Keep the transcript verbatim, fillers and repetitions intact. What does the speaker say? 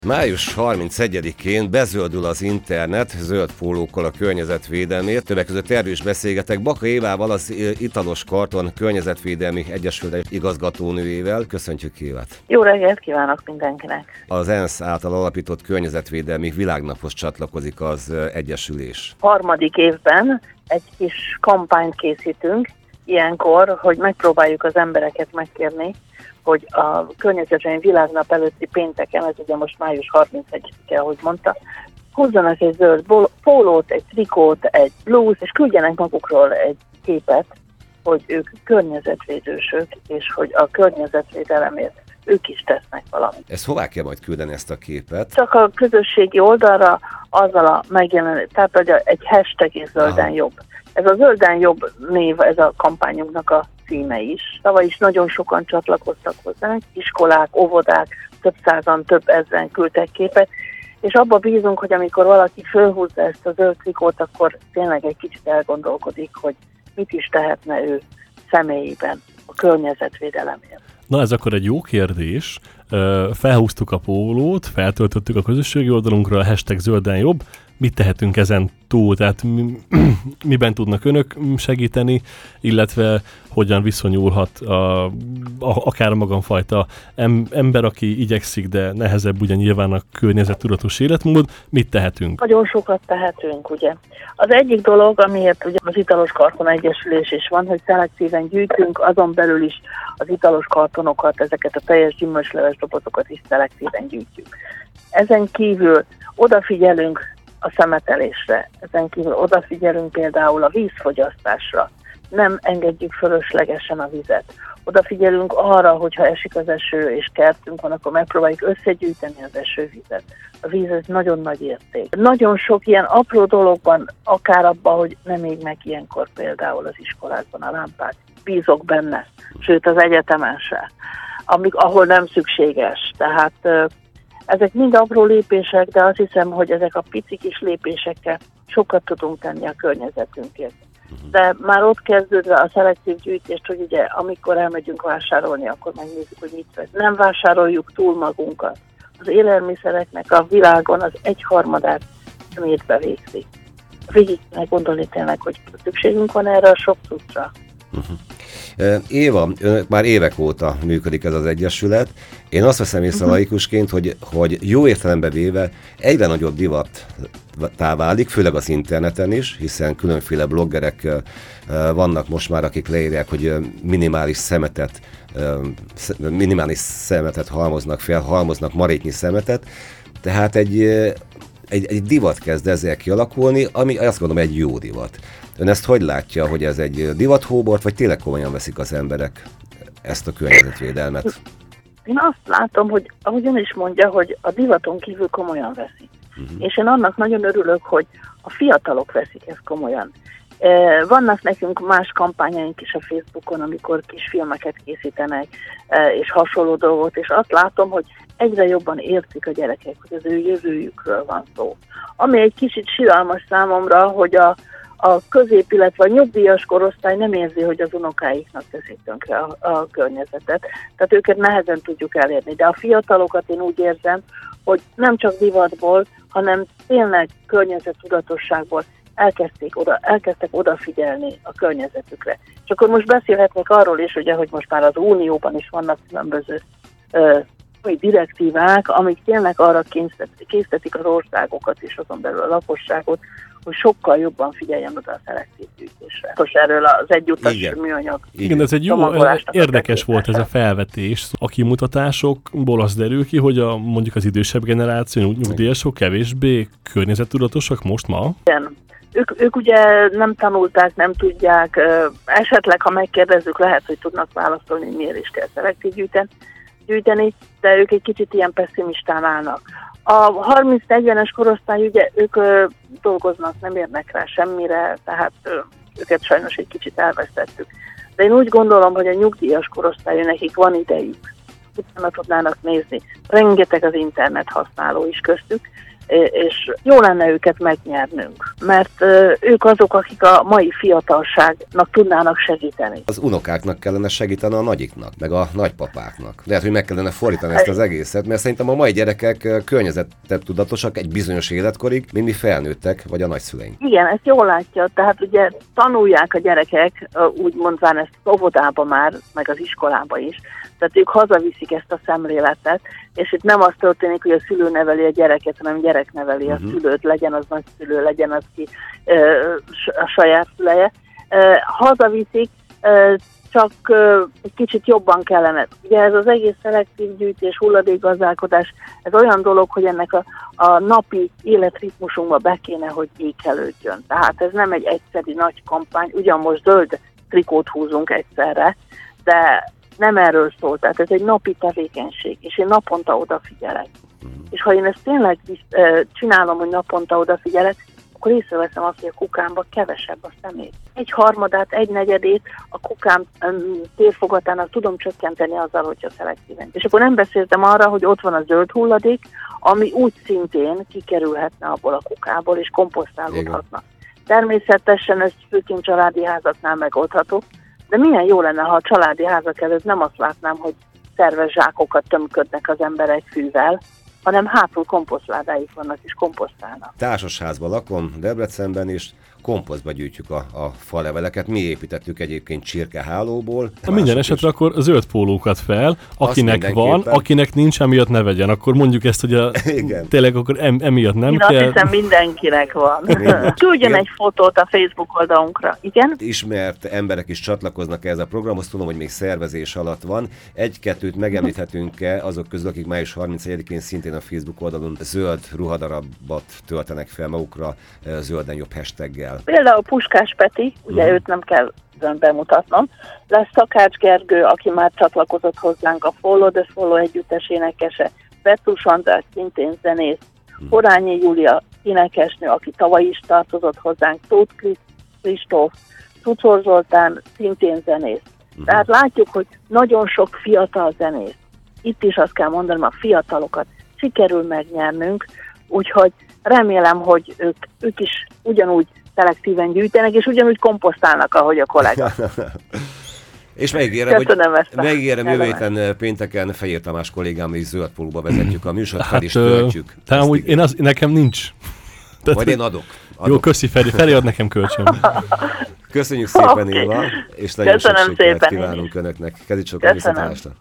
május harmincegyedikén bezöldül az internet zöld pólókkal a környezetvédelmért. Többek között erről is beszélgetek Baka Évával, az Italos Karton Környezetvédelmi Egyesület igazgatónőjével. Köszöntjük Évát! Jó reggelt kívánok mindenkinek! Az ENSZ által alapított környezetvédelmi világnaphoz csatlakozik az egyesülés. Harmadik évben egy kis kampányt készítünk ilyenkor, hogy megpróbáljuk az embereket megkérni, hogy a környezetvédelmi világnap előtti pénteken, ez ugye most május harmincegyedike, ahogy mondta, hozzanak egy zöld pólót, egy trikót, egy blúz, és küldjenek magukról egy képet, hogy ők környezetvédősök, és hogy a környezetvédelemért ők is tesznek valamit. Ezt hová kell majd küldeni, ezt a képet? Csak a közösségi oldalra azzal a megjelenő, tehát hogy egy hashtag és zölden Aha. jobb. Ez a zölden jobb név, ez a kampányunknak a címe is. Tavaly is nagyon sokan csatlakoztak hozzánk, iskolák, óvodák, több százan, több ezren küldtek képet, és abba bízunk, hogy amikor valaki fölhúzza ezt a zöld trikót, akkor tényleg egy kicsit elgondolkodik, hogy mit is tehetne ő személyében a környezetvédelemért. Na ez akkor egy jó kérdés. Felhúztuk a pólót, feltöltöttük a közösségi oldalunkra a hashtag zölden jobb. Mit tehetünk ezen túl? Tehát mi, miben tudnak önök segíteni, illetve hogyan viszonyulhat a, a, akár a magamfajta em, ember, aki igyekszik, de nehezebb ugye nyilván a környezettudatos életmód. Mit tehetünk? Nagyon sokat tehetünk, ugye. Az egyik dolog, amiért ugye az Italos Karton Egyesülés is van, hogy szelektíven gyűjtünk, azon belül is az italos kartonokat, ezeket a teljes gyümölcsleves dobozokat is szelektíven gyűjtjük. Ezen kívül odafigyelünk a szemetelésre, ezen kívül odafigyelünk például a vízfogyasztásra, nem engedjük fölöslegesen a vizet. Odafigyelünk arra, hogyha esik az eső és kertünk van, akkor megpróbáljuk összegyűjteni az esővizet. A víz ez nagyon nagy érték. Nagyon sok ilyen apró dologban, akár abban, hogy nem ég meg ilyenkor például az iskolákban a lámpák. Bízok benne, sőt az egyetemen se, amik, ahol nem szükséges. Tehát ezek mind apró lépések, de azt hiszem, hogy ezek a pici kis lépésekkel sokat tudunk tenni a környezetünkért. De már ott kezdődve a szelektív gyűjtést, hogy ugye amikor elmegyünk vásárolni, akkor megnézzük, hogy mit vesz. Nem vásároljuk túl magunkat. Az élelmiszereknek a világon az egyharmadát szemétbe végzik. Végig meg gondolni tényleg, hogy szükségünk van erre a sok cuccra. Uh-huh. Éva, önök már évek óta működik ez az egyesület. Én azt veszem észre uh-huh. laikusként, hogy, hogy jó értelembe véve egyre nagyobb divattá válik, főleg az interneten is, hiszen különféle bloggerek vannak most már, akik leírják, hogy minimális szemetet, minimális szemetet halmoznak fel, halmoznak maréknyi szemetet, tehát egy, egy, egy divat kezd ezzel kialakulni, ami azt gondolom egy jó divat. Ön ezt hogy látja, hogy ez egy divathóbort, vagy tényleg komolyan veszik az emberek ezt a környezetvédelmet? Én azt látom, hogy ahogy ön is mondja, hogy a divaton kívül komolyan veszik. Uh-huh. És én annak nagyon örülök, hogy a fiatalok veszik ezt komolyan. Vannak nekünk más kampányaink is a Facebookon, amikor kis filmeket készítenek, és hasonló dolgot, és azt látom, hogy egyre jobban értik a gyerekek, hogy az ő jövőjükről van szó. Ami egy kicsit siralmas számomra, hogy a a közép, illetve a nyugdíjas korosztály nem érzi, hogy az unokáiknak teszik tönkre a, a környezetet. Tehát őket nehezen tudjuk elérni. De a fiatalokat én úgy érzem, hogy nem csak divatból, hanem tényleg környezettudatosságból elkezdték oda, elkezdtek odafigyelni a környezetükre. És akkor most beszélhetnék arról is, ugye, hogy most már az Unióban is vannak különböző új direktívák, amik tényleg arra késztetik az országokat és azon belül a lakosságot, hogy sokkal jobban figyeljen oda a szelektív gyűjtésre. Most erről az egyutas műanyag. Igen, ez egy jó, érdekes volt ez a felvetés. A kimutatásokból az derül ki, hogy a, mondjuk az idősebb generáció, nyugdíjasok kevésbé környezettudatosak most ma. Igen. Ők, ők ugye nem tanulták, nem tudják, esetleg, ha megkérdezzük, lehet, hogy tudnak válaszolni, hogy miért is kell szelektív gyűjteni, gyűjteni, de ők egy kicsit ilyen pessimistán állnak. A harminc-negyvenes korosztály, ugye ők ö, dolgoznak, nem érnek rá semmire, tehát ö, őket sajnos egy kicsit elvesztettük. De én úgy gondolom, hogy a nyugdíjas korosztály, nekik van idejük, utána tudnának nézni. Rengeteg az internet használó is köztük, és jó lenne őket megnyernünk, mert ők azok, akik a mai fiatalságnak tudnának segíteni. Az unokáknak kellene segíteni a nagyiknak, meg a nagypapáknak. Lehet, hogy meg kellene fordítani ezt az egészet, mert szerintem a mai gyerekek környezetet tudatosak egy bizonyos életkorig, mint mi felnőttek, vagy a nagyszüleink. Igen, ezt jól látja, tehát ugye tanulják a gyerekek, úgy mondván ezt óvodába már, meg az iskolába is, tehát ők hazaviszik ezt a szemléletet, és itt nem az történik, hogy a szülő neveli a gyereket, hanem a gyerek neveli uh-huh. a szülőt, legyen az nagyszülő, legyen az ki ö, a saját szüleje. Ö, hazaviszik, ö, csak ö, egy kicsit jobban kellene. Ugye ez az egész szelektív gyűjtés, hulladékgazdálkodás, ez olyan dolog, hogy ennek a, a napi életritmusunkba be kéne, hogy ékelődjön. Tehát ez nem egy egyszeri nagy kampány, ugyan most zöld trikót húzunk egyszerre, de nem erről szól, tehát ez egy napi tevékenység, és én naponta odafigyelek. És ha én ezt tényleg csinálom, hogy naponta odafigyelek, akkor észreveszem azt, hogy a kukámban kevesebb a szemét. Egy harmadát, egy negyedét a kukám um, térfogatának tudom csökkenteni azzal, hogyha szelektíven. És akkor nem beszéltem arra, hogy ott van a zöld hulladék, ami úgy szintén kikerülhetne abból a kukából, és komposztálódhatna. Természetesen ez főként családi házaknál megoldható, de milyen jó lenne, ha a családi házak előtt nem azt látnám, hogy szerves zsákokat tömködnek az emberek fűvel, hanem hátul komposztládáik vannak és komposztálnak. Társasházban lakom, Debrecenben is, komposztba gyűjtjük a, a faleveleket. Mi építettük egyébként csirkehálóból. A minden esetre is. Akkor zöld pólókat fel, akinek van, akinek nincs, emiatt ne vegyen. Akkor mondjuk ezt, hogy a, tényleg akkor em, emiatt nem Én kell. Én azt hiszem mindenkinek van. Küldjön egy fotót a Facebook oldalunkra. Igen? Ismert emberek is csatlakoznak ehhez a programhoz, tudom, hogy még szervezés alatt van. Egy-kettőt megemlíthetünk-e azok közül, akik május harmincegyedikén szintén a Facebook oldalon zöld ruhadarabot töltenek fel magukra zölden jobb hashtaggel. Például Puskás Peti, ugye uh-huh. őt nem kell bemutatnom, lesz Szakács Gergő, aki már csatlakozott hozzánk, a Follow the Follow együttes énekese, Petrus András, szintén zenész, uh-huh. Horányi Júlia énekesnő, aki tavaly is tartozott hozzánk, Tóth Kristóf, Cucor Zoltán, szintén zenész. Uh-huh. Tehát látjuk, hogy nagyon sok fiatal zenész. Itt is azt kell mondanom, a fiatalokat sikerül megnyernünk, úgyhogy remélem, hogy ők, ők is ugyanúgy szelektíven gyűjtenek, és ugyanúgy komposztálnak, ahogy a kollega. És megígérem, hogy megígérem, jövő héten pénteken Fejér Tamás kollégám és zöld pólóba vezetjük a műsort, fel hát, is töltjük. Tehát úgy, én az, nekem nincs. Tehát, vagy én adok. adok. Jó, köszi Feri, Feri ad nekem kölcsön. Köszönjük szépen, okay. Éva, és nagyon sok sikert kívánunk szépen. Önöknek. Kezicsók a viszontlátásra.